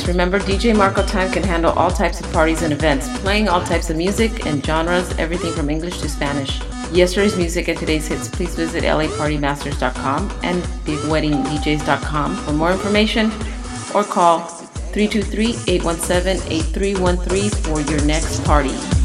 Remember, DJ Marco Time can handle all types of parties and events, playing all types of music and genres, everything from English to Spanish. Yesterday's music and today's hits. Please visit lapartymasters.com and bigweddingdjs.com for more information, or call 323-817-8313 for your next party.